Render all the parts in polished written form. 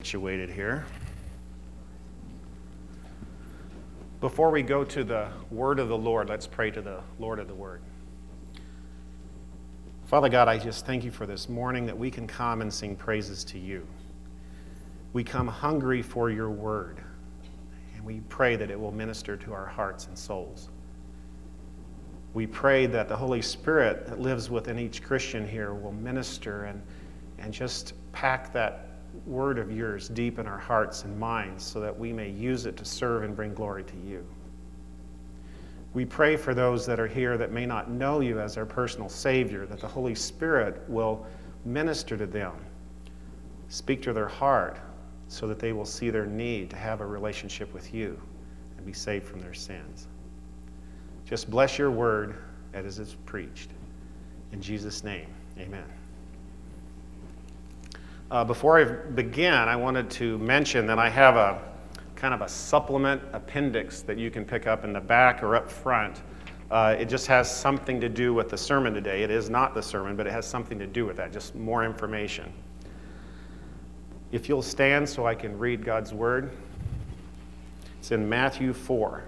situated here. Before we go to the word of the Lord, let's pray to the Lord of the word. Father God, I just thank you for this morning that we can come and sing praises to you. We come hungry for your word, and we pray that it will minister to our hearts and souls. We pray that the Holy Spirit that lives within each Christian here will minister and just pack that word of yours deep in our hearts and minds so that we may use it to serve and bring glory to you. We pray for those that are here that may not know you as their personal Savior, that the Holy Spirit will minister to them, speak to their heart so that they will see their need to have a relationship with you and be saved from their sins. Just bless your word as it is preached. In Jesus' name, amen. Before I begin, I wanted to mention that I have a kind of a supplement appendix that you can pick up in the back or up front. It just has something to do with the sermon today. It is not the sermon, but it has something to do with that, just more information. If you'll stand so I can read God's word. It's in Matthew 4.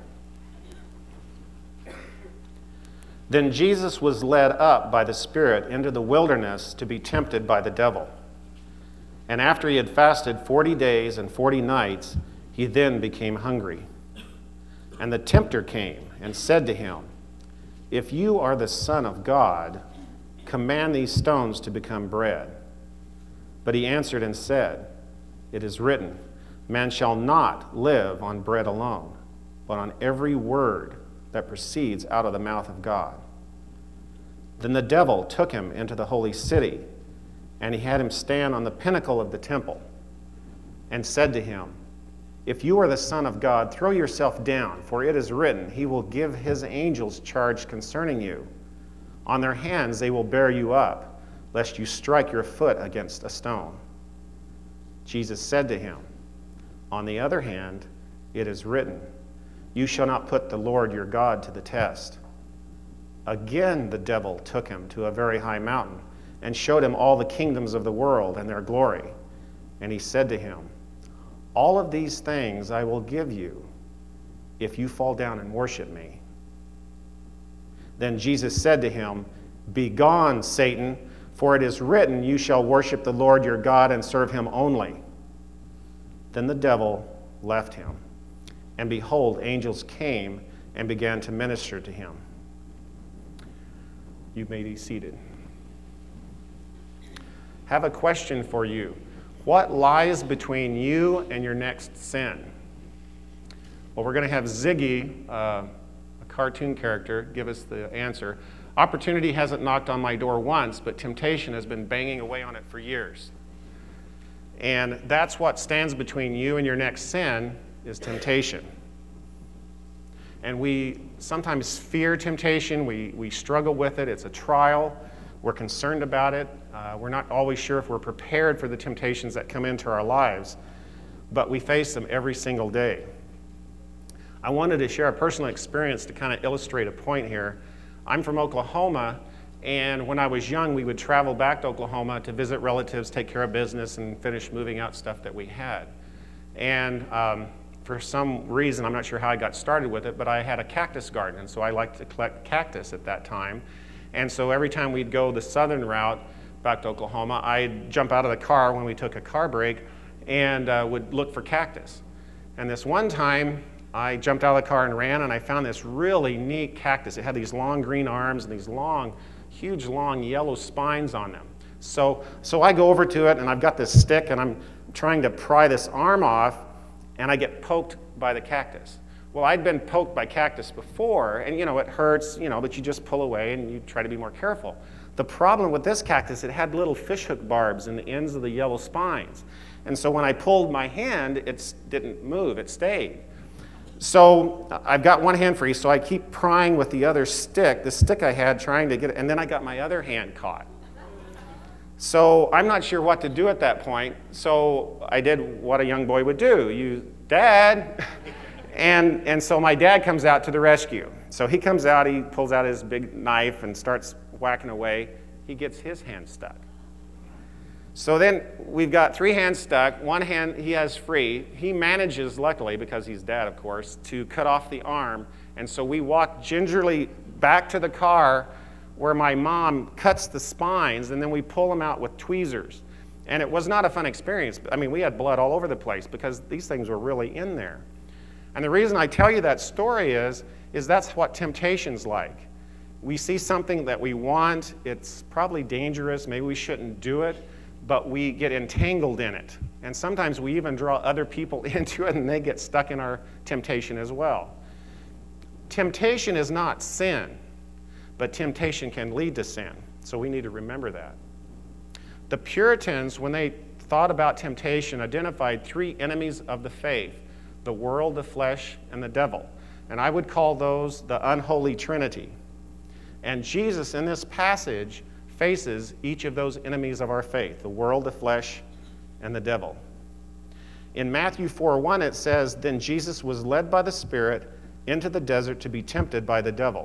Then Jesus was led up by the Spirit into the wilderness to be tempted by the devil. And after he had fasted 40 days and 40 nights, he then became hungry. And the tempter came and said to him, "If you are the Son of God, command these stones to become bread." But he answered and said, "It is written, man shall not live on bread alone, but on every word that proceeds out of the mouth of God." Then the devil took him into the holy city, and he had him stand on the pinnacle of the temple, and said to him, "If you are the Son of God, throw yourself down, for it is written, he will give his angels charge concerning you. On their hands they will bear you up, lest you strike your foot against a stone." Jesus said to him, "On the other hand, it is written, you shall not put the Lord your God to the test." Again the devil took him to a very high mountain, and showed him all the kingdoms of the world and their glory. And he said to him, "All of these things I will give you if you fall down and worship me." Then Jesus said to him, "Begone, Satan, for it is written, you shall worship the Lord your God and serve him only." Then the devil left him, and behold, angels came and began to minister to him. You may be seated. Have a question for you. What lies between you and your next sin? Well, we're going to have Ziggy, a cartoon character, give us the answer. Opportunity hasn't knocked on my door once, but temptation has been banging away on it for years. And that's what stands between you and your next sin, is temptation. And we sometimes fear temptation. We struggle with it. It's a trial. We're concerned about it. We're not always sure if we're prepared for the temptations that come into our lives, but we face them every single day. I wanted to share a personal experience to kind of illustrate a point here. I'm from Oklahoma, and when I was young, we would travel back to Oklahoma to visit relatives, take care of business, and finish moving out stuff that we had. And for some reason, I'm not sure how I got started with it, but I had a cactus garden, and so I liked to collect cactus at that time. And so every time we'd go the southern route back to Oklahoma, I'd jump out of the car when we took a car break and would look for cactus. And this one time, I jumped out of the car and ran, and I found this really neat cactus. It had these long green arms and these long, huge, long yellow spines on them. So I go over to it, and I've got this stick, and I'm trying to pry this arm off, and I get poked by the cactus. Well, I'd been poked by cactus before, and it hurts, but you just pull away and you try to be more careful. The problem with this cactus, it had little fishhook barbs in the ends of the yellow spines. And so when I pulled my hand, it didn't move, it stayed. So I've got one hand free, so I keep prying with the other stick, the stick I had, trying to get it, and then I got my other hand caught. So I'm not sure what to do at that point, so I did what a young boy would do. Dad! And so my dad comes out to the rescue. So he comes out, he pulls out his big knife and starts whacking away. He gets his hand stuck. So then we've got 3 hands stuck. One hand he has free. He manages, luckily, because he's dad, of course, to cut off the arm. And so we walk gingerly back to the car where my mom cuts the spines, and then we pull them out with tweezers. And it was not a fun experience. I mean, we had blood all over the place because these things were really in there. And the reason I tell you that story is that's what temptation's like. We see something that we want. It's probably dangerous. Maybe we shouldn't do it, but we get entangled in it. And sometimes we even draw other people into it, and they get stuck in our temptation as well. Temptation is not sin, but temptation can lead to sin. So we need to remember that. The Puritans, when they thought about temptation, identified 3 enemies of the faith: the world, the flesh, and the devil. And I would call those the unholy trinity. And Jesus, in this passage, faces each of those enemies of our faith: the world, the flesh, and the devil. In Matthew 4:1, it says, "Then Jesus was led by the Spirit into the desert to be tempted by the devil."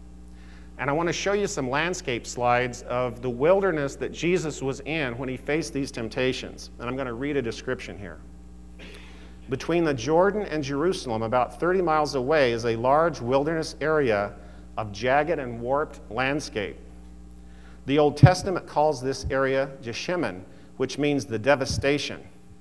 And I want to show you some landscape slides of the wilderness that Jesus was in when he faced these temptations. And I'm going to read a description here. Between the Jordan and Jerusalem, about 30 miles away, is a large wilderness area of jagged and warped landscape. The Old Testament calls this area Jeshimon, which means the devastation.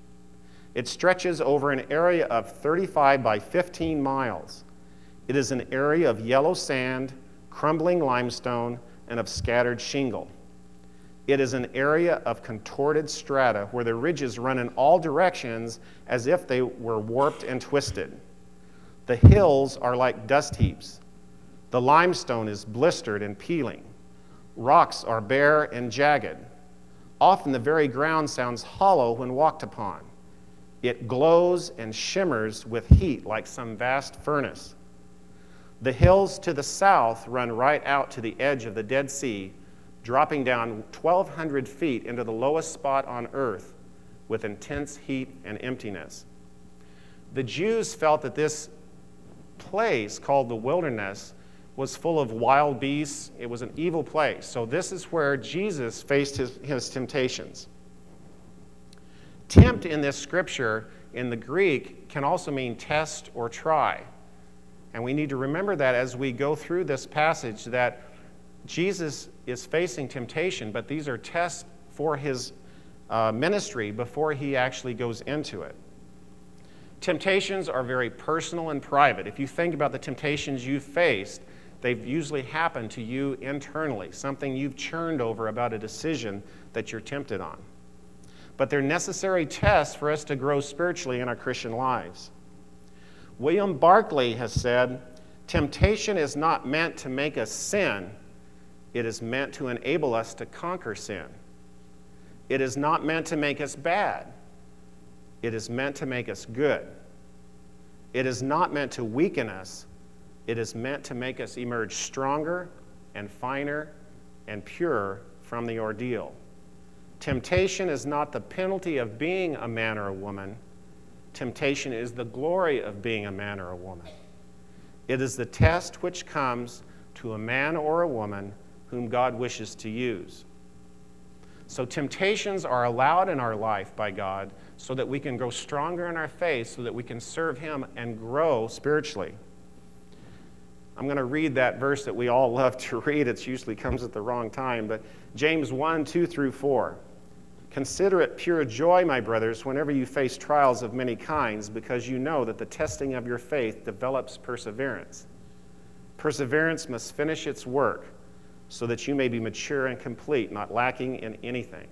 It stretches over an area of 35 by 15 miles. It is an area of yellow sand, crumbling limestone, and of scattered shingle. It is an area of contorted strata where the ridges run in all directions as if they were warped and twisted. The hills are like dust heaps. The limestone is blistered and peeling. Rocks are bare and jagged. Often the very ground sounds hollow when walked upon. It glows and shimmers with heat like some vast furnace. The hills to the south run right out to the edge of the Dead Sea, dropping down 1,200 feet into the lowest spot on earth with intense heat and emptiness. The Jews felt that this place called the wilderness was full of wild beasts. It was an evil place. So this is where Jesus faced his temptations. Tempt in this scripture in the Greek can also mean test or try. And we need to remember that as we go through this passage, that Jesus is facing temptation, but these are tests for his ministry before he actually goes into it. Temptations are very personal and private. If you think about the temptations you've faced, they've usually happened to you internally, something you've churned over about a decision that you're tempted on. But they're necessary tests for us to grow spiritually in our Christian lives. William Barclay has said, "Temptation is not meant to make us sin. It is meant to enable us to conquer sin. It is not meant to make us bad. It is meant to make us good. It is not meant to weaken us. It is meant to make us emerge stronger and finer and purer from the ordeal. Temptation is not the penalty of being a man or a woman. Temptation is the glory of being a man or a woman. It is the test which comes to a man or a woman whom God wishes to use." So temptations are allowed in our life by God so that we can grow stronger in our faith, so that we can serve him and grow spiritually. I'm going to read that verse that we all love to read. It usually comes at the wrong time, but James 1:2-4. "Consider it pure joy, my brothers, whenever you face trials of many kinds, because you know that the testing of your faith develops perseverance. Perseverance must finish its work, so that you may be mature and complete, not lacking in anything."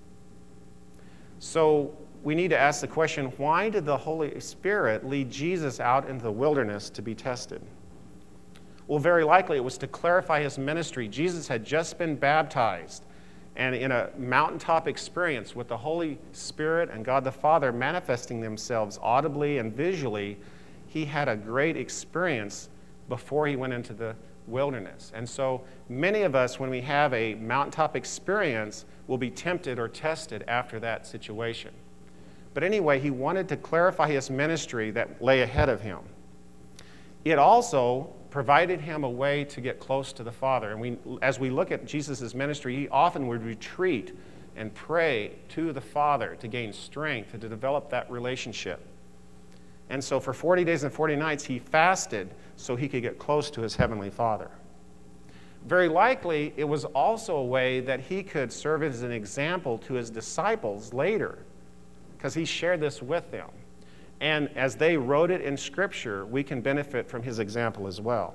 So we need to ask the question, why did the Holy Spirit lead Jesus out into the wilderness to be tested? Well, very likely it was to clarify his ministry. Jesus had just been baptized, and in a mountaintop experience with the Holy Spirit and God the Father manifesting themselves audibly and visually, he had a great experience before he went into the wilderness. And so many of us, when we have a mountaintop experience, will be tempted or tested after that situation. But anyway, he wanted to clarify his ministry that lay ahead of him. It also provided him a way to get close to the Father. And as we look at Jesus' ministry, he often would retreat and pray to the Father to gain strength and to develop that relationship. And so for 40 days and 40 nights, he fasted so he could get close to his heavenly Father. Very likely, it was also a way that he could serve as an example to his disciples later, because he shared this with them. And as they wrote it in Scripture, we can benefit from his example as well.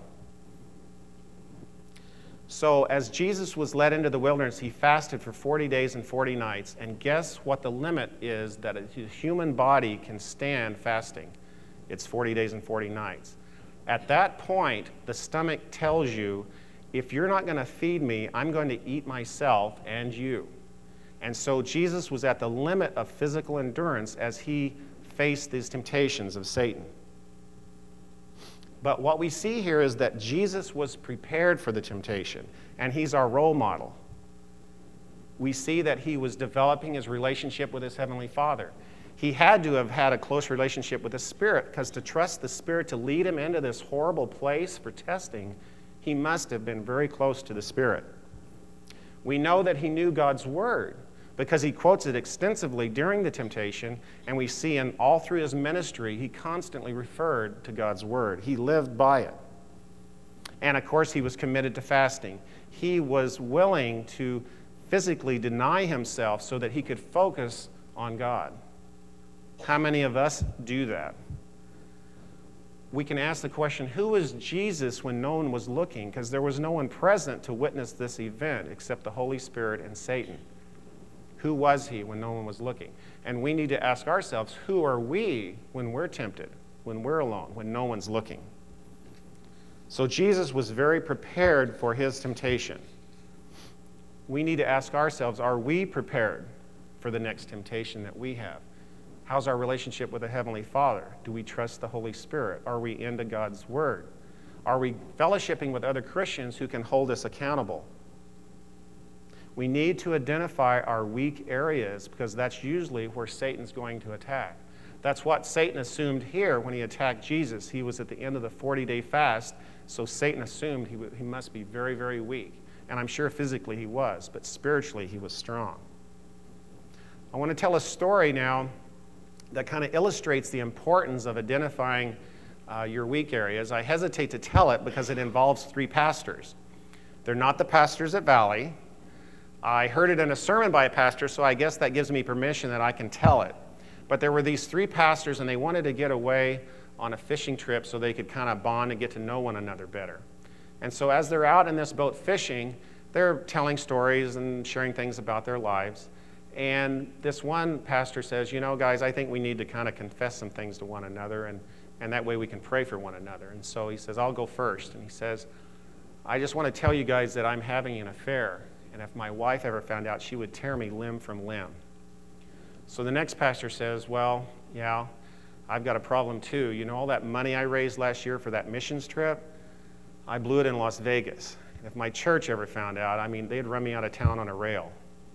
So as Jesus was led into the wilderness, he fasted for 40 days and 40 nights. And guess what the limit is that a human body can stand fasting? It's 40 days and 40 nights. At that point, the stomach tells you, if you're not going to feed me, I'm going to eat myself and you. And so Jesus was at the limit of physical endurance as he faced these temptations of Satan. But what we see here is that Jesus was prepared for the temptation, and he's our role model. We see that he was developing his relationship with his heavenly Father. He had to have had a close relationship with the Spirit, because to trust the Spirit to lead him into this horrible place for testing, he must have been very close to the Spirit. We know that he knew God's Word, because he quotes it extensively during the temptation, and we see all through his ministry, he constantly referred to God's Word. He lived by it. And of course, he was committed to fasting. He was willing to physically deny himself so that he could focus on God. How many of us do that? We can ask the question, who was Jesus when no one was looking? Because there was no one present to witness this event except the Holy Spirit and Satan. Who was he when no one was looking? And we need to ask ourselves, who are we when we're tempted, when we're alone, when no one's looking? So Jesus was very prepared for his temptation. We need to ask ourselves, are we prepared for the next temptation that we have? How's our relationship with the Heavenly Father? Do we trust the Holy Spirit? Are we into God's Word? Are we fellowshipping with other Christians who can hold us accountable? We need to identify our weak areas, because that's usually where Satan's going to attack. That's what Satan assumed here when he attacked Jesus. He was at the end of the 40-day fast, so Satan assumed he must be very, very weak. And I'm sure physically he was, but spiritually he was strong. I want to tell a story now that kind of illustrates the importance of identifying your weak areas. I hesitate to tell it because it involves 3 pastors. They're not the pastors at Valley. I heard it in a sermon by a pastor, so I guess that gives me permission that I can tell it. But there were these 3 pastors, and they wanted to get away on a fishing trip so they could kind of bond and get to know one another better. And so as they're out in this boat fishing, they're telling stories and sharing things about their lives. And this one pastor says, you know, guys, I think we need to kind of confess some things to one another, and that way we can pray for one another. And so he says, I'll go first. And he says, I just want to tell you guys that I'm having an affair. And if my wife ever found out, she would tear me limb from limb. So the next pastor says, well, yeah, I've got a problem too. You know, all that money I raised last year for that missions trip, I blew it in Las Vegas. If my church ever found out, I mean, they'd run me out of town on a rail.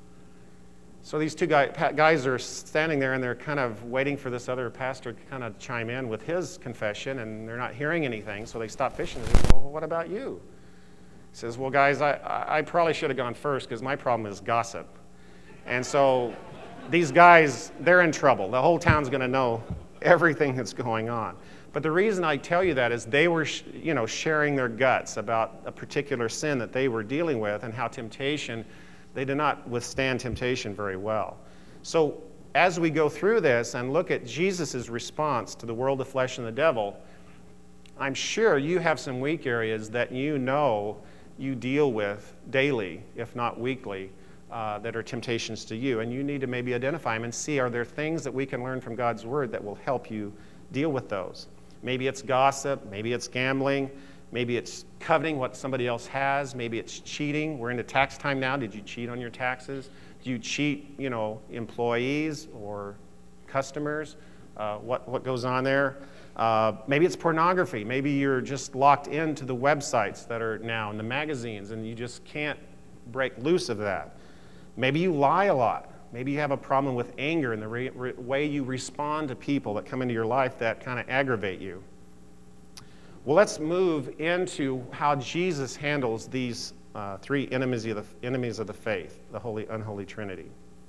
So these 2 guys are standing there, and they're kind of waiting for this other pastor to kind of chime in with his confession, and they're not hearing anything, so they stop fishing. They say, well, what about you? He says, well, guys, I probably should have gone first because my problem is gossip. And so these guys, they're in trouble. The whole town's going to know everything that's going on. But the reason I tell you that is they were, sharing their guts about a particular sin that they were dealing with and how they did not withstand temptation very well. So as we go through this and look at Jesus' response to the world, the flesh, and the devil, I'm sure you have some weak areas that you know you deal with daily, if not weekly, that are temptations to you. And you need to maybe identify them and see, are there things that we can learn from God's Word that will help you deal with those? Maybe it's gossip, maybe it's gambling, maybe it's coveting what somebody else has, maybe it's cheating. We're into tax time now. Did you cheat on your taxes? Do you cheat, employees or customers? What goes on there? Maybe it's pornography. Maybe you're just locked into the websites that are now in the magazines and you just can't break loose of that. Maybe you lie a lot. Maybe you have a problem with anger and the way you respond to people that come into your life that kind of aggravate you. Well, let's move into how Jesus handles these 3 enemies of the faith, the unholy Trinity.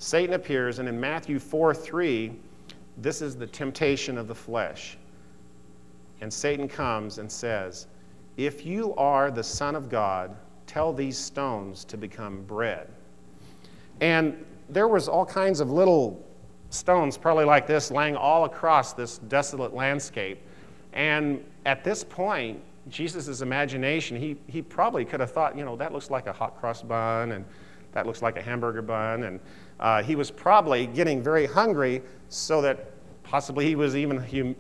Satan appears, and in Matthew 4:3, this is the temptation of the flesh. And Satan comes and says, "If you are the Son of God, tell these stones to become bread." And there was all kinds of little stones, probably like this, laying all across this desolate landscape. And at this point, Jesus' imagination, he probably could have thought, that looks like a hot cross bun, and that looks like a hamburger bun. And he was probably getting very hungry, so that possibly he was even,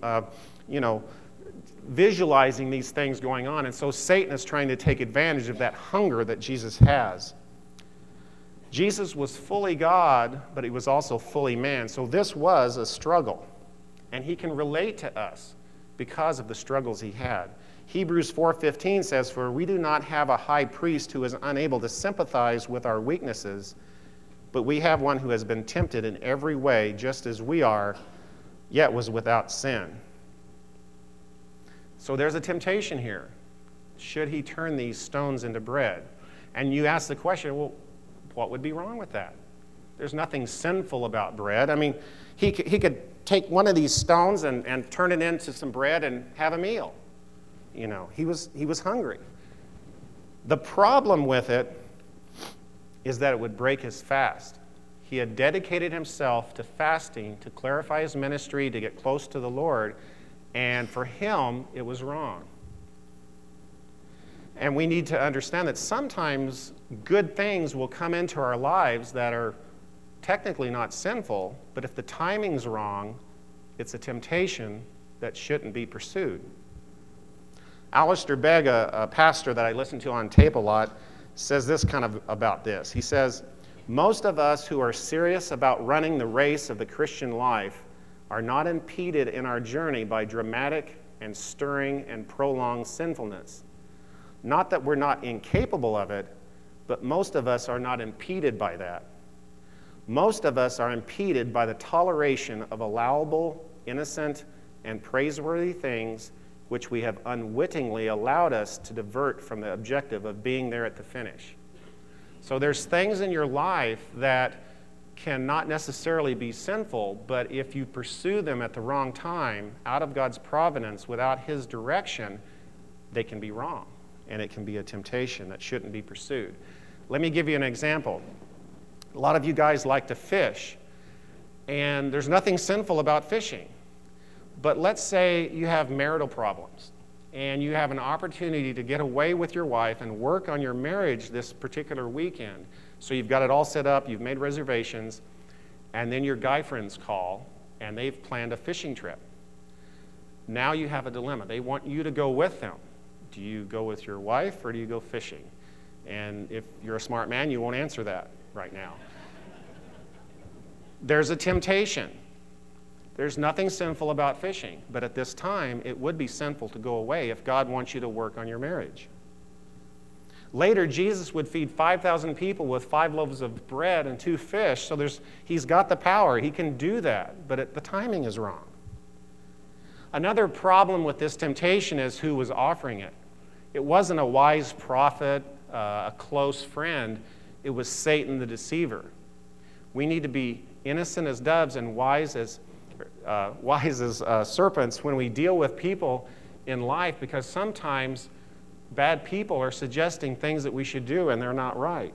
visualizing these things going on. And so Satan is trying to take advantage of that hunger that Jesus has. Jesus was fully God, but he was also fully man. So this was a struggle. And he can relate to us because of the struggles he had. Hebrews 4:15 says, "For we do not have a high priest who is unable to sympathize with our weaknesses, but we have one who has been tempted in every way, just as we are, yet was without sin." So there's a temptation here. Should he turn these stones into bread? And you ask the question, well, what would be wrong with that? There's nothing sinful about bread. I mean, he could take one of these stones and turn it into some bread and have a meal. He was hungry. The problem with it is that it would break his fast. He had dedicated himself to fasting to clarify his ministry, to get close to the Lord, and for him, it was wrong. And we need to understand that sometimes good things will come into our lives that are technically not sinful, but if the timing's wrong, it's a temptation that shouldn't be pursued. Alistair Begg, a pastor that I listen to on tape a lot, says this kind of about this. He says, "Most of us who are serious about running the race of the Christian life are not impeded in our journey by dramatic and stirring and prolonged sinfulness. Not that we're not incapable of it, but most of us are not impeded by that. Most of us are impeded by the toleration of allowable, innocent, and praiseworthy things which we have unwittingly allowed us to divert from the objective of being there at the finish." So there's things in your life that cannot necessarily be sinful, but if you pursue them at the wrong time, out of God's providence, without his direction, they can be wrong, and it can be a temptation that shouldn't be pursued. Let me give you an example. A lot of you guys like to fish, and there's nothing sinful about fishing. But let's say you have marital problems, and you have an opportunity to get away with your wife and work on your marriage this particular weekend. So you've got it all set up, you've made reservations, and then your guy friends call, and they've planned a fishing trip. Now you have a dilemma. They want you to go with them. Do you go with your wife, or do you go fishing? And if you're a smart man, you won't answer that right now. There's a temptation. There's nothing sinful about fishing, but at this time, it would be sinful to go away if God wants you to work on your marriage. Later, Jesus would feed 5,000 people with 5 loaves of bread and 2 fish, so he's got the power. He can do that, but the timing is wrong. Another problem with this temptation is who was offering it. It wasn't a wise prophet, a close friend. It was Satan the deceiver. We need to be innocent as doves and wise as serpents when we deal with people in life, because sometimes bad people are suggesting things that we should do and they're not right.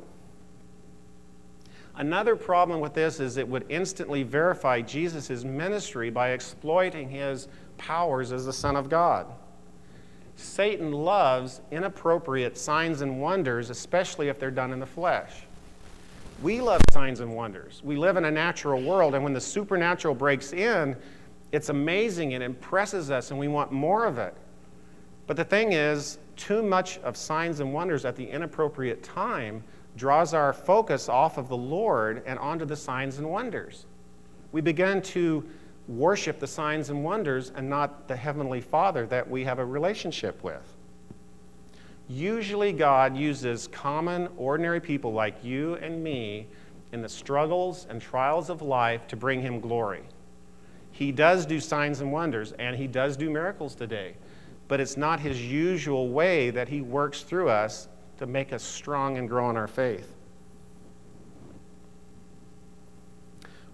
Another problem with this is it would instantly verify Jesus' ministry by exploiting his powers as the Son of God. Satan loves inappropriate signs and wonders, especially if they're done in the flesh. We love signs and wonders. We live in a natural world, and when the supernatural breaks in, it's amazing, it impresses us, and we want more of it. But the thing is, too much of signs and wonders at the inappropriate time draws our focus off of the Lord and onto the signs and wonders. We begin to worship the signs and wonders and not the Heavenly Father that we have a relationship with. Usually God uses common, ordinary people like you and me in the struggles and trials of life to bring him glory. He does do signs and wonders, and he does do miracles today, but it's not his usual way that he works through us to make us strong and grow in our faith.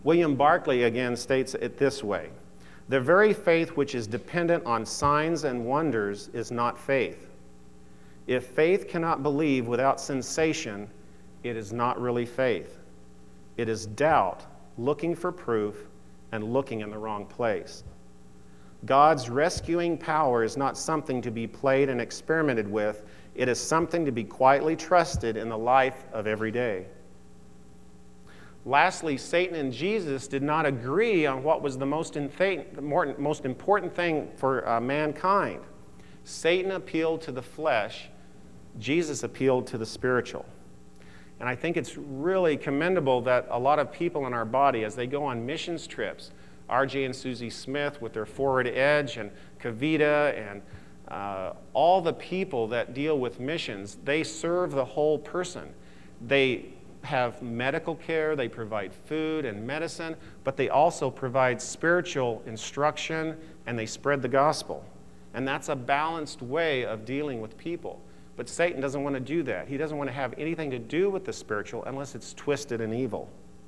William Barclay again states it this way: the very faith which is dependent on signs and wonders is not faith. If faith cannot believe without sensation, it is not really faith. It is doubt, looking for proof and looking in the wrong place. God's rescuing power is not something to be played and experimented with. It is something to be quietly trusted in the life of every day. Lastly, Satan and Jesus did not agree on what was the most important thing for mankind. Satan appealed to the flesh. Jesus appealed to the spiritual. And I think it's really commendable that a lot of people in our body, as they go on missions trips, R.J. and Susie Smith with their Forward Edge, and Kavita, and all the people that deal with missions, they serve the whole person. They have medical care, they provide food and medicine, but they also provide spiritual instruction, and they spread the gospel. And that's a balanced way of dealing with people. But Satan doesn't want to do that. He doesn't want to have anything to do with the spiritual unless it's twisted and evil.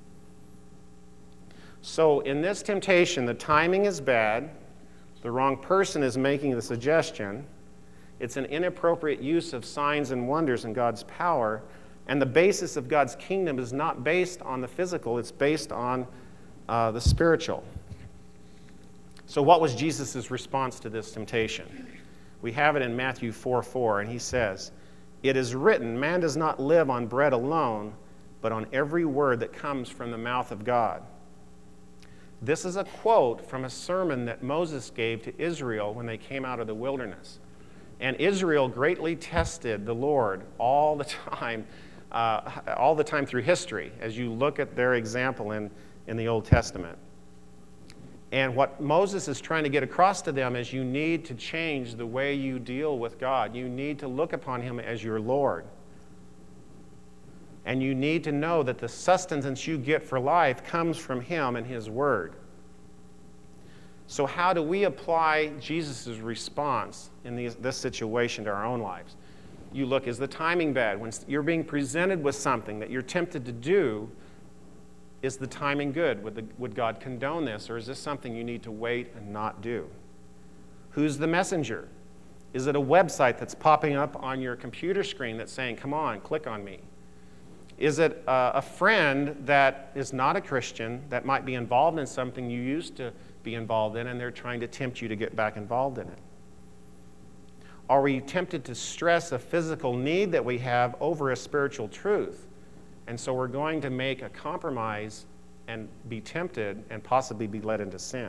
So in this temptation, the timing is bad. The wrong person is making the suggestion. It's an inappropriate use of signs and wonders and God's power. And the basis of God's kingdom is not based on the physical. It's based on the spiritual. So what was Jesus' response to this temptation? We have it in Matthew 4:4, and he says, "It is written, man does not live on bread alone, but on every word that comes from the mouth of God." This is a quote from a sermon that Moses gave to Israel when they came out of the wilderness. And Israel greatly tested the Lord all the time through history, as you look at their example in the Old Testament. And what Moses is trying to get across to them is you need to change the way you deal with God. You need to look upon him as your Lord. And you need to know that the sustenance you get for life comes from him and his word. So how do we apply Jesus' response in this situation to our own lives? You look, is the timing bad? When you're being presented with something that you're tempted to do, is the timing good? Would God condone this, or is this something you need to wait and not do? Who's the messenger? Is it a website that's popping up on your computer screen that's saying, come on, click on me? Is it a friend that is not a Christian that might be involved in something you used to be involved in, and they're trying to tempt you to get back involved in it? Are we tempted to stress a physical need that we have over a spiritual truth? And so we're going to make a compromise and be tempted and possibly be led into sin.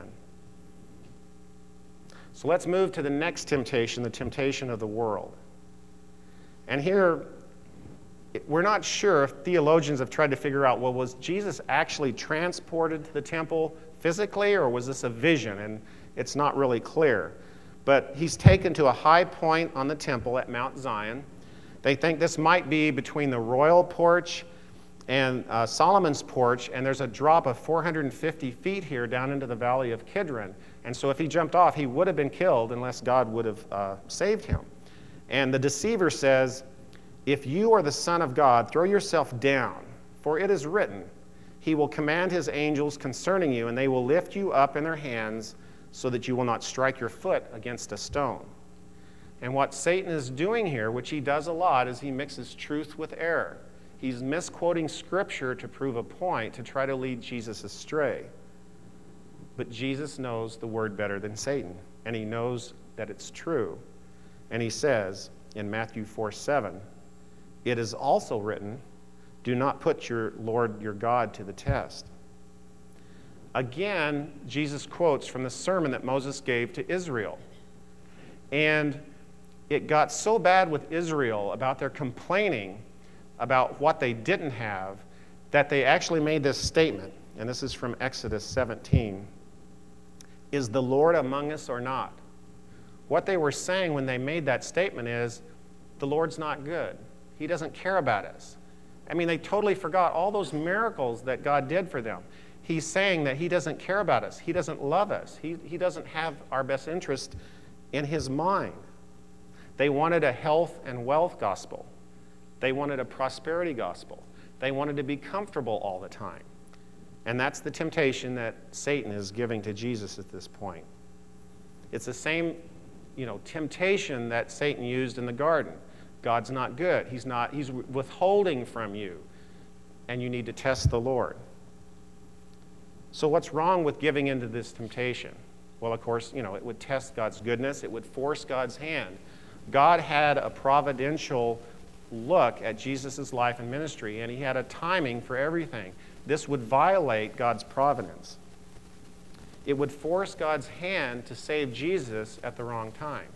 So let's move to the next temptation, the temptation of the world. And here, we're not sure if theologians have tried to figure out, well, was Jesus actually transported to the temple physically, or was this a vision? And it's not really clear. But he's taken to a high point on the temple at Mount Zion. They think this might be between the royal porch and Solomon's porch, and there's a drop of 450 feet here down into the valley of Kidron. And so if he jumped off, he would have been killed unless God would have saved him. And the deceiver says, "If you are the Son of God, throw yourself down, for it is written, he will command his angels concerning you, and they will lift you up in their hands so that you will not strike your foot against a stone." And what Satan is doing here, which he does a lot, is he mixes truth with error. He's misquoting Scripture to prove a point, to try to lead Jesus astray. But Jesus knows the word better than Satan, and he knows that it's true. And he says in Matthew 4:7, "It is also written, do not put your Lord your God to the test." Again, Jesus quotes from the sermon that Moses gave to Israel. And it got so bad with Israel about their complaining about what they didn't have, that they actually made this statement, and this is from Exodus 17. "Is the Lord among us or not?" What they were saying when they made that statement is, the Lord's not good. He doesn't care about us. I mean, they totally forgot all those miracles that God did for them. He's saying that he doesn't care about us. He doesn't love us. He doesn't have our best interest in his mind. They wanted a health and wealth gospel. They wanted a prosperity gospel. They wanted to be comfortable all the time. And that's the temptation that Satan is giving to Jesus at this point. It's the same, temptation that Satan used in the garden. God's not good. He's withholding from you, and you need to test the Lord. So what's wrong with giving into this temptation? Well, of course, it would test God's goodness. It would force God's hand. God had a providential look at Jesus' life and ministry, and he had a timing for everything. This would violate God's providence. It would force God's hand to save Jesus at the wrong time.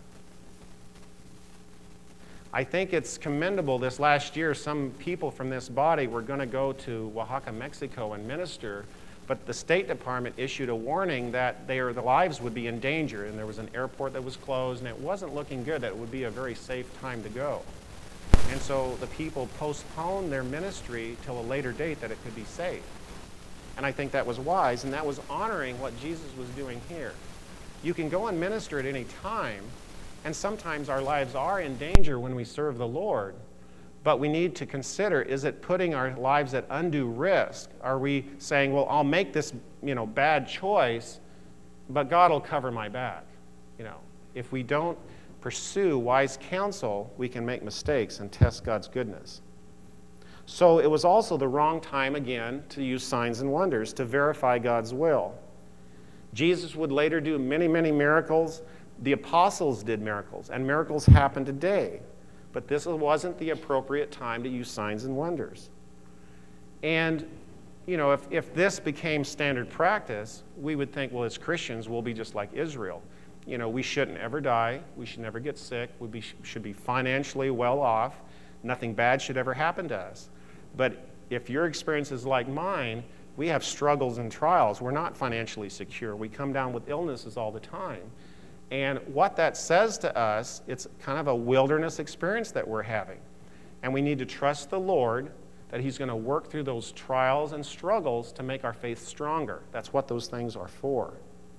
I think it's commendable. This last year, some people from this body were going to go to Oaxaca, Mexico and minister, but the State Department issued a warning that their lives would be in danger, and there was an airport that was closed, and it wasn't looking good that it would be a very safe time to go. And so the people postponed their ministry till a later date that it could be safe. And I think that was wise, and that was honoring what Jesus was doing here. You can go and minister at any time, and sometimes our lives are in danger when we serve the Lord. But we need to consider, is it putting our lives at undue risk? Are we saying, well, I'll make this, bad choice, but God will cover my back? If we don't pursue wise counsel, we can make mistakes and test God's goodness. So it was also the wrong time, again, to use signs and wonders to verify God's will. Jesus would later do many, many miracles. The apostles did miracles, and miracles happen today. But this wasn't the appropriate time to use signs and wonders. And, if this became standard practice, we would think, well, as Christians, we'll be just like Israel. We shouldn't ever die. We should never get sick. We should be financially well off. Nothing bad should ever happen to us. But if your experience is like mine, we have struggles and trials. We're not financially secure. We come down with illnesses all the time. And what that says to us, it's kind of a wilderness experience that we're having. And we need to trust the Lord that he's going to work through those trials and struggles to make our faith stronger. That's what those things are for.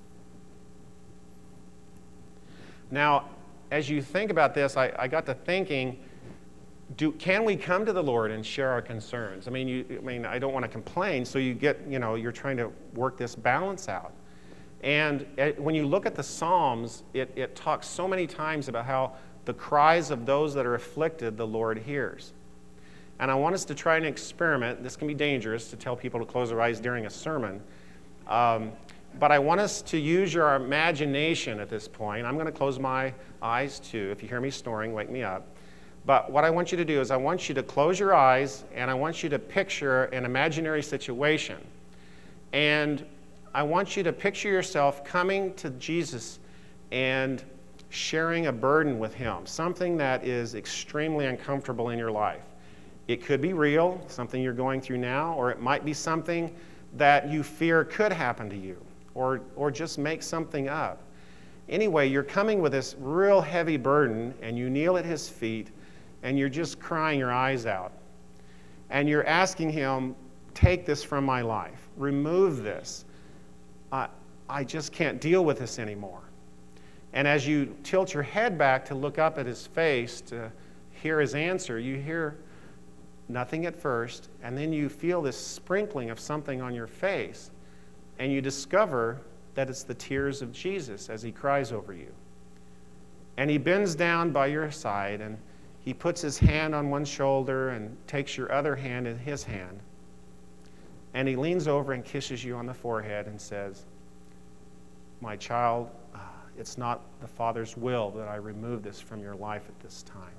Now, as you think about this, I got to thinking, can we come to the Lord and share our concerns? I don't want to complain, so you get, you're trying to work this balance out. And when you look at the Psalms, it talks so many times about how the cries of those that are afflicted, the Lord hears. And I want us to try an experiment. This can be dangerous to tell people to close their eyes during a sermon. But I want us to use your imagination at this point. I'm going to close my eyes too. If you hear me snoring, wake me up. But what I want you to do is I want you to close your eyes, and I want you to picture an imaginary situation. And I want you to picture yourself coming to Jesus and sharing a burden with him, something that is extremely uncomfortable in your life. It could be real, something you're going through now, or it might be something that you fear could happen to you, or just make something up. Anyway, you're coming with this real heavy burden, and you kneel at his feet, and you're just crying your eyes out. And you're asking him, take this from my life. Remove this. I just can't deal with this anymore. And as you tilt your head back to look up at his face to hear his answer, you hear nothing at first, and then you feel this sprinkling of something on your face, and you discover that it's the tears of Jesus as he cries over you. And he bends down by your side, and he puts his hand on one shoulder and takes your other hand in his hand. And he leans over and kisses you on the forehead and says, my child, it's not the Father's will that I remove this from your life at this time.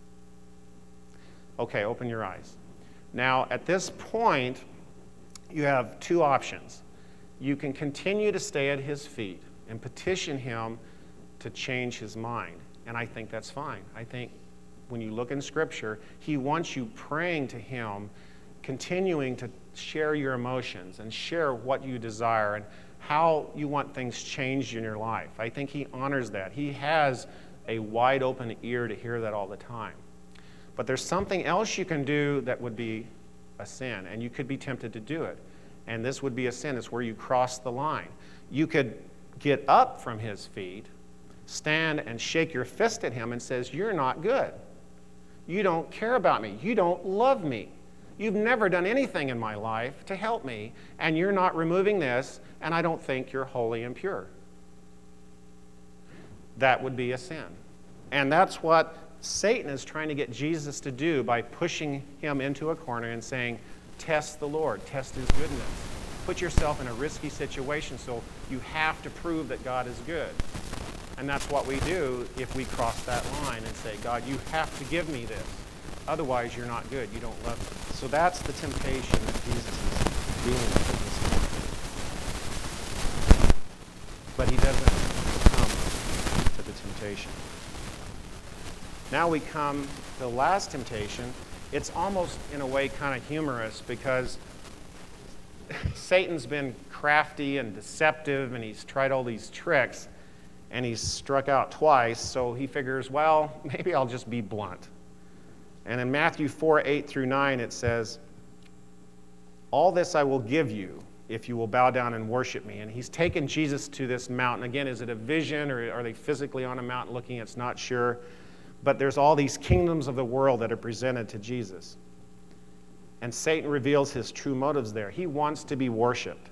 Okay, open your eyes. Now, at this point, you have two options. You can continue to stay at his feet and petition him to change his mind. And I think that's fine. I think when you look in Scripture, he wants you praying to him, continuing to share your emotions and share what you desire and how you want things changed in your life. I think he honors that. He has a wide open ear to hear that all the time. But there's something else you can do that would be a sin, and you could be tempted to do it. And this would be a sin. It's where you cross the line. You could get up from his feet, stand and shake your fist at him and says, you're not good. You don't care about me. You don't love me. You've never done anything in my life to help me, and you're not removing this, and I don't think you're holy and pure. That would be a sin. And that's what Satan is trying to get Jesus to do by pushing him into a corner and saying, test the Lord, test his goodness. Put yourself in a risky situation, so you have to prove that God is good. And that's what we do if we cross that line and say, God, you have to give me this. Otherwise, you're not good. You don't love me. So that's the temptation that Jesus is dealing with this morning. But he doesn't succumb to the temptation. Now we come to the last temptation. It's almost, in a way, kind of humorous because Satan's been crafty and deceptive, and he's tried all these tricks, and he's struck out twice, so he figures, well, maybe I'll just be blunt. And in Matthew 4:8-9, it says, all this I will give you if you will bow down and worship me. And he's taken Jesus to this mountain. Again, is it a vision, or are they physically on a mountain looking? It's not sure. But there's all these kingdoms of the world that are presented to Jesus. And Satan reveals his true motives there. He wants to be worshiped.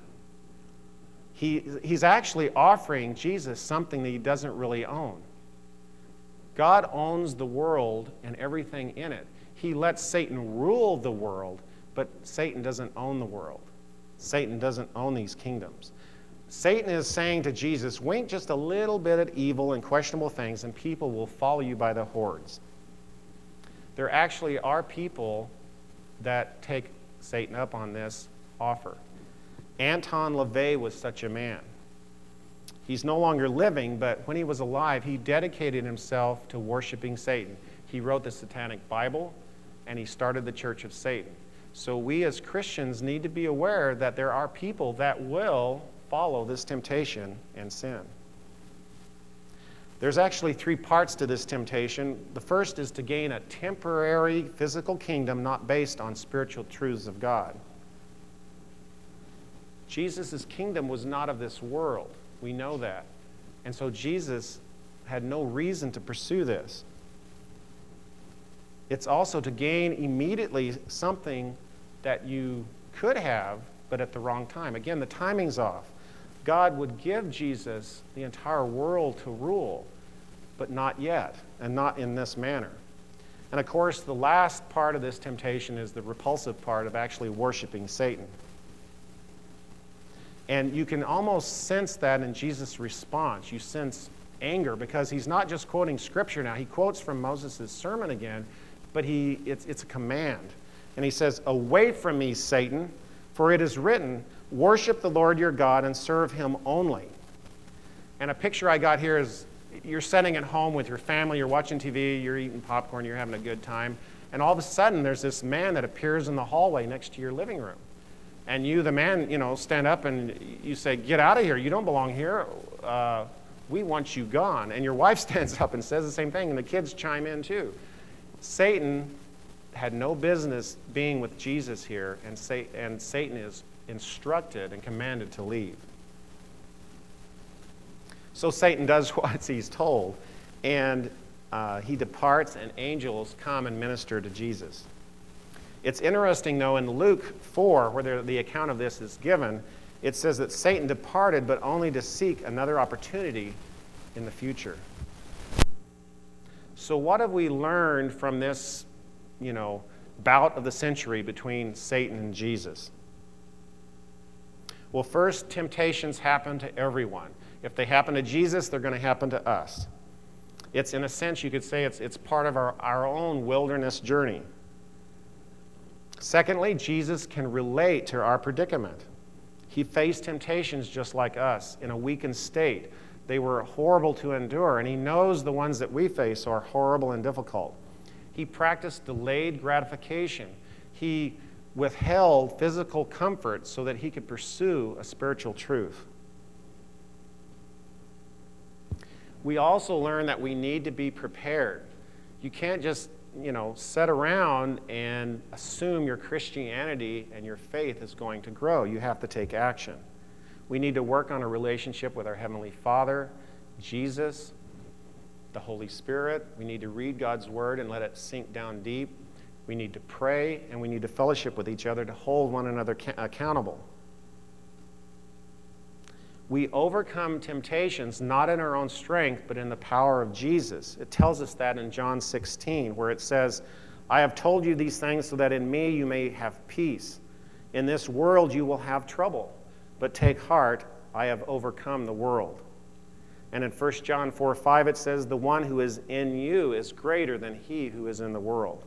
He's actually offering Jesus something that he doesn't really own. God owns the world and everything in it. He lets Satan rule the world, but Satan doesn't own the world. Satan doesn't own these kingdoms. Satan is saying to Jesus, wink just a little bit at evil and questionable things, and people will follow you by the hordes. There actually are people that take Satan up on this offer. Anton LaVey was such a man. He's no longer living, but when he was alive, he dedicated himself to worshiping Satan. He wrote the Satanic Bible, and he started the Church of Satan. So we as Christians need to be aware that there are people that will follow this temptation and sin. There's actually 3 parts to this temptation. The first is to gain a temporary physical kingdom not based on spiritual truths of God. Jesus' kingdom was not of this world. We know that. And so Jesus had no reason to pursue this. It's also to gain immediately something that you could have, but at the wrong time. Again, the timing's off. God would give Jesus the entire world to rule, but not yet, and not in this manner. And of course, the last part of this temptation is the repulsive part of actually worshiping Satan. And you can almost sense that in Jesus' response. You sense anger because he's not just quoting Scripture now. He quotes from Moses' sermon again, but it's a command. And he says, away from me, Satan, for it is written, worship the Lord your God and serve him only. And a picture I got here is you're sitting at home with your family, you're watching TV, you're eating popcorn, you're having a good time, and all of a sudden there's this man that appears in the hallway next to your living room. And you, the man, stand up and you say, get out of here. You don't belong here. We want you gone. And your wife stands up and says the same thing, and the kids chime in too. Satan had no business being with Jesus here, and Satan is instructed and commanded to leave. So Satan does what he's told, and he departs, and angels come and minister to Jesus. It's interesting, though, in Luke 4, where the account of this is given, it says that Satan departed, but only to seek another opportunity in the future. So what have we learned from this, bout of the century between Satan and Jesus? Well, first, temptations happen to everyone. If they happen to Jesus, they're going to happen to us. It's, in a sense, you could say it's part of our own wilderness journey. Secondly, Jesus can relate to our predicament. He faced temptations just like us in a weakened state. They were horrible to endure, and he knows the ones that we face are horrible and difficult. He practiced delayed gratification. He withheld physical comfort so that he could pursue a spiritual truth. We also learn that we need to be prepared. You can't just sit around and assume your Christianity and your faith is going to grow. You have to take action. We need to work on a relationship with our Heavenly Father, Jesus, the Holy Spirit. We need to read God's Word and let it sink down deep. We need to pray, and we need to fellowship with each other to hold one another accountable. We overcome temptations not in our own strength, but in the power of Jesus. It tells us that in John 16, where it says, I have told you these things so that in me you may have peace. In this world you will have trouble, but take heart, I have overcome the world. And in 1 John 4:5 it says, the one who is in you is greater than he who is in the world.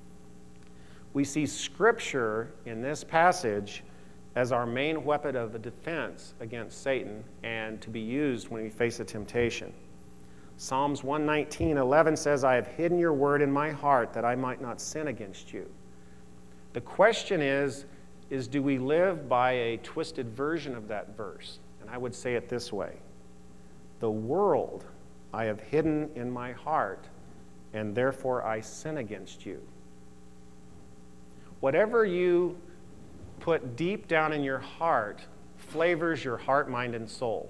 We see Scripture in this passage as our main weapon of defense against Satan and to be used when we face a temptation. Psalms 119:11 says, I have hidden your word in my heart that I might not sin against you. The question is do we live by a twisted version of that verse? And I would say it this way. The world I have hidden in my heart, and therefore I sin against you. Whatever you put deep down in your heart flavors your heart, mind, and soul.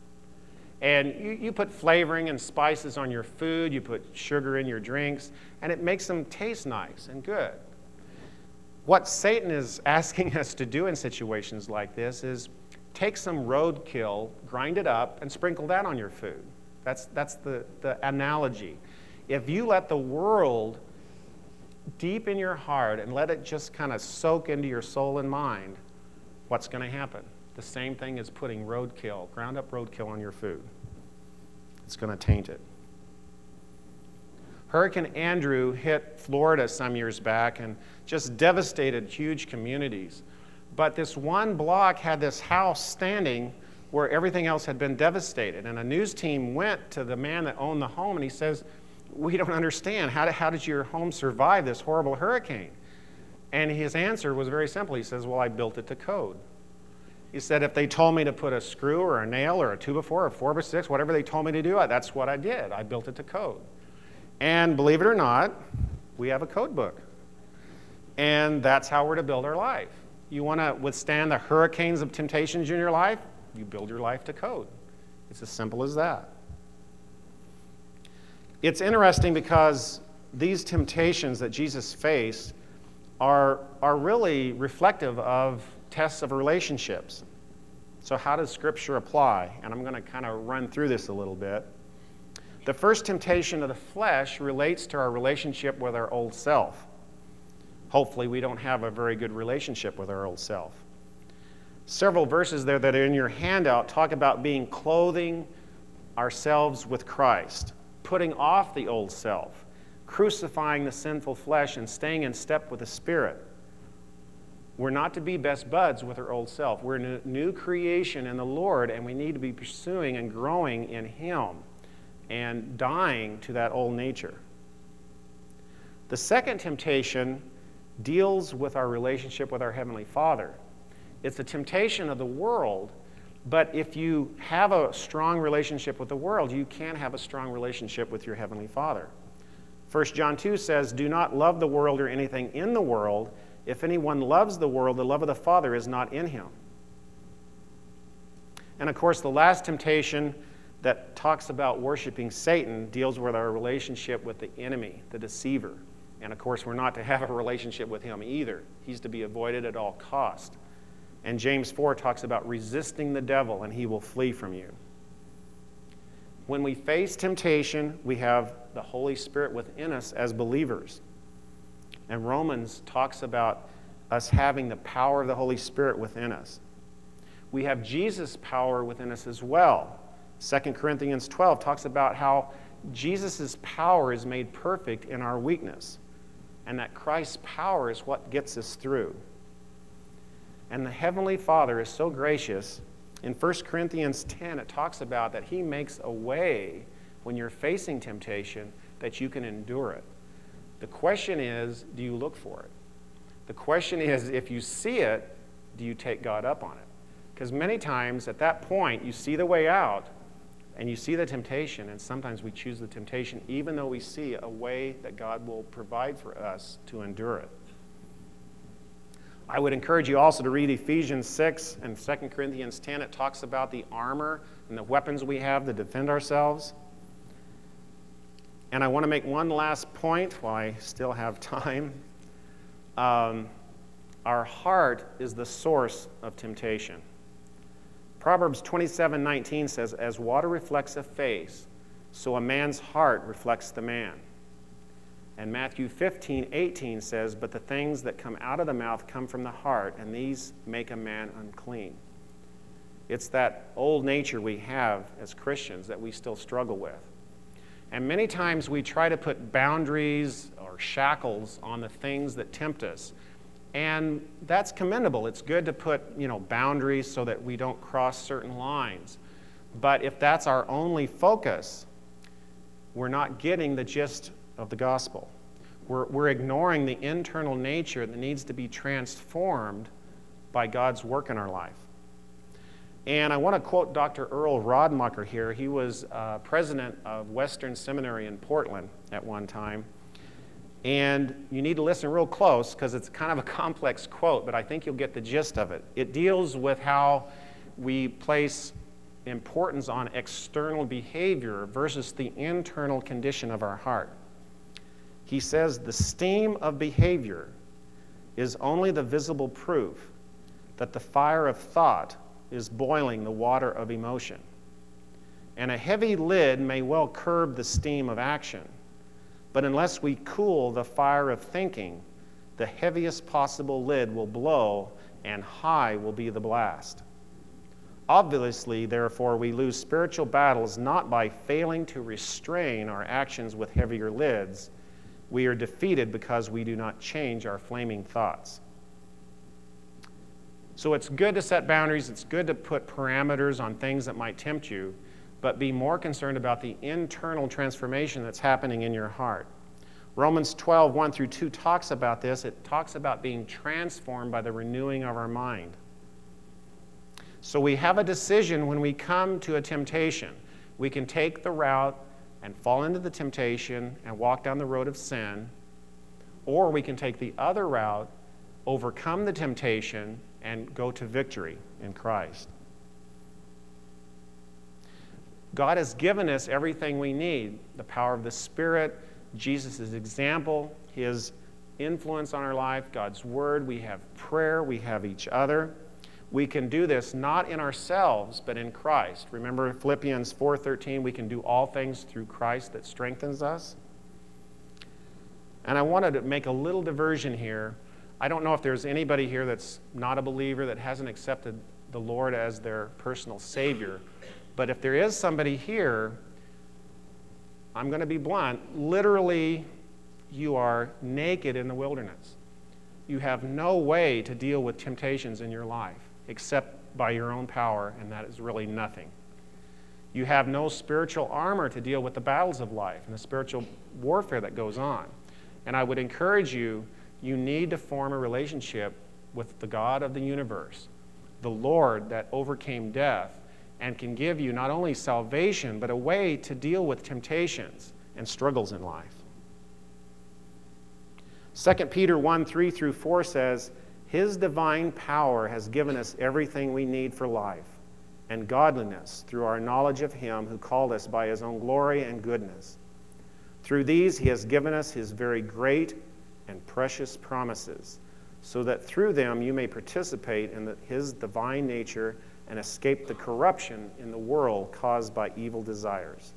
And you put flavoring and spices on your food, you put sugar in your drinks, and it makes them taste nice and good. What Satan is asking us to do in situations like this is take some roadkill, grind it up, and sprinkle that on your food. That's the analogy. If you let the world deep in your heart and let it just kind of soak into your soul and mind, what's going to happen? The same thing as putting roadkill, ground up roadkill on your food. It's going to taint it. Hurricane Andrew hit Florida some years back and just devastated huge communities. But this one block had this house standing where everything else had been devastated. And a news team went to the man that owned the home and he says, we don't understand. How did your home survive this horrible hurricane? And his answer was very simple. He says, well, I built it to code. He said, if they told me to put a screw or a nail or a 2x4 or 4x6, whatever they told me to do, that's what I did. I built it to code. And believe it or not, we have a code book. And that's how we're to build our life. You want to withstand the hurricanes of temptations in your life? You build your life to code. It's as simple as that. It's interesting because these temptations that Jesus faced are really reflective of tests of relationships. So how does Scripture apply? And I'm going to kind of run through this a little bit. The first temptation of the flesh relates to our relationship with our old self. Hopefully we don't have a very good relationship with our old self. Several verses there that are in your handout talk about clothing ourselves with Christ, putting off the old self, crucifying the sinful flesh, and staying in step with the Spirit. We're not to be best buds with our old self. We're a new creation in the Lord, and we need to be pursuing and growing in Him and dying to that old nature. The second temptation deals with our relationship with our Heavenly Father. It's a temptation of the world, but if you have a strong relationship with the world, you can't have a strong relationship with your Heavenly Father. 1 John 2 says, do not love the world or anything in the world. If anyone loves the world, the love of the Father is not in him. And of course, the last temptation that talks about worshiping Satan deals with our relationship with the enemy, the deceiver. And of course, we're not to have a relationship with him either. He's to be avoided at all cost. And James 4 talks about resisting the devil and he will flee from you. When we face temptation, we have the Holy Spirit within us as believers. And Romans talks about us having the power of the Holy Spirit within us. We have Jesus' power within us as well. 2 Corinthians 12 talks about how Jesus' power is made perfect in our weakness, and that Christ's power is what gets us through. And the Heavenly Father is so gracious. In 1 Corinthians 10, it talks about that He makes a way when you're facing temptation that you can endure it. The question is, do you look for it? The question is, if you see it, do you take God up on it? Because many times at that point, you see the way out and you see the temptation, and sometimes we choose the temptation even though we see a way that God will provide for us to endure it. I would encourage you also to read Ephesians 6 and 2 Corinthians 10. It talks about the armor and the weapons we have to defend ourselves. And I want to make one last point while I still have time. our heart is the source of temptation. Proverbs 27:19 says, "As water reflects a face, so a man's heart reflects the man." And Matthew 15:18 says, "But the things that come out of the mouth come from the heart, and these make a man unclean." It's that old nature we have as Christians that we still struggle with. And many times we try to put boundaries or shackles on the things that tempt us. And that's commendable. It's good to put, boundaries so that we don't cross certain lines. But if that's our only focus, we're not getting the gist of the gospel. We're ignoring the internal nature that needs to be transformed by God's work in our life. And I want to quote Dr. Earl Rodmacher here. He was president of Western Seminary in Portland at one time. And you need to listen real close because it's kind of a complex quote, but I think you'll get the gist of it. It deals with how we place importance on external behavior versus the internal condition of our heart. He says, "The steam of behavior is only the visible proof that the fire of thought is boiling the water of emotion. And a heavy lid may well curb the steam of action, but unless we cool the fire of thinking, the heaviest possible lid will blow and high will be the blast. Obviously, therefore, we lose spiritual battles not by failing to restrain our actions with heavier lids. We are defeated because we do not change our flaming thoughts." So it's good to set boundaries. It's good to put parameters on things that might tempt you, but be more concerned about the internal transformation that's happening in your heart. Romans 12:1-2 talks about this. It talks about being transformed by the renewing of our mind. So we have a decision when we come to a temptation. We can take the route and fall into the temptation and walk down the road of sin, or we can take the other route, overcome the temptation, and go to victory in Christ. God has given us everything we need: the power of the Spirit, Jesus' example, His influence on our life, God's Word. We have prayer. We have each other. We can do this not in ourselves, but in Christ. Remember Philippians 4:13, we can do all things through Christ that strengthens us. And I wanted to make a little diversion here. I don't know if there's anybody here that's not a believer, that hasn't accepted the Lord as their personal Savior. But if there is somebody here, I'm going to be blunt. Literally, you are naked in the wilderness. You have no way to deal with temptations in your life except by your own power, and that is really nothing. You have no spiritual armor to deal with the battles of life and the spiritual warfare that goes on. And I would encourage you, you need to form a relationship with the God of the universe, the Lord that overcame death and can give you not only salvation, but a way to deal with temptations and struggles in life. 2 Peter 1:3-4 says, "His divine power has given us everything we need for life and godliness through our knowledge of Him who called us by His own glory and goodness. Through these He has given us His very great and precious promises, so that through them you may participate in His divine nature and escape the corruption in the world caused by evil desires."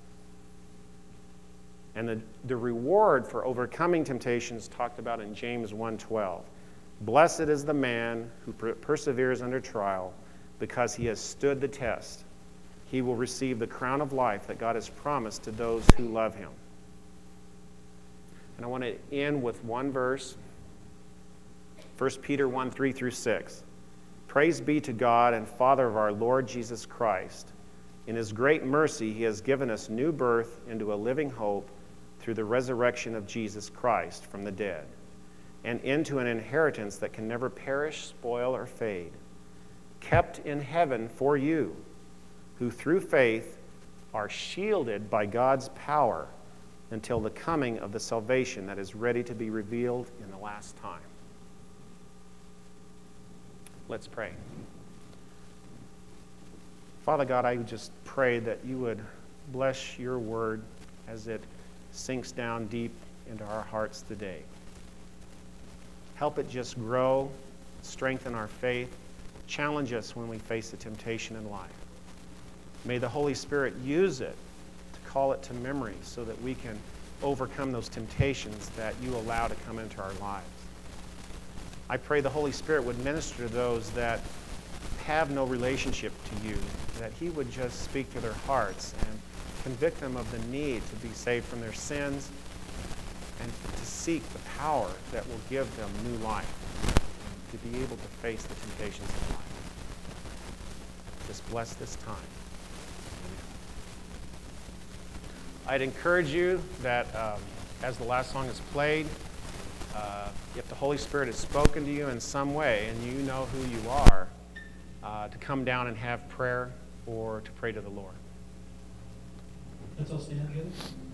And the reward for overcoming temptations talked about in James 1:12. "Blessed is the man who perseveres under trial, because he has stood the test. He will receive the crown of life that God has promised to those who love Him." And I want to end with one verse, 1 Peter 1:3-6. "Praise be to God and Father of our Lord Jesus Christ. In His great mercy He has given us new birth into a living hope through the resurrection of Jesus Christ from the dead, and into an inheritance that can never perish, spoil, or fade, kept in heaven for you, who through faith are shielded by God's power until the coming of the salvation that is ready to be revealed in the last time." Let's pray. Father God, I just pray that you would bless your word as it sinks down deep into our hearts today. Help it just grow, strengthen our faith, challenge us when we face the temptation in life. May the Holy Spirit use it to call it to memory so that we can overcome those temptations that you allow to come into our lives. I pray the Holy Spirit would minister to those that have no relationship to you, that he would just speak to their hearts and convict them of the need to be saved from their sins and to seek the power that will give them new life, to be able to face the temptations of life. Just bless this time. I'd encourage you that as the last song is played, if the Holy Spirit has spoken to you in some way and you know who you are, to come down and have prayer or to pray to the Lord. Let's all stand together.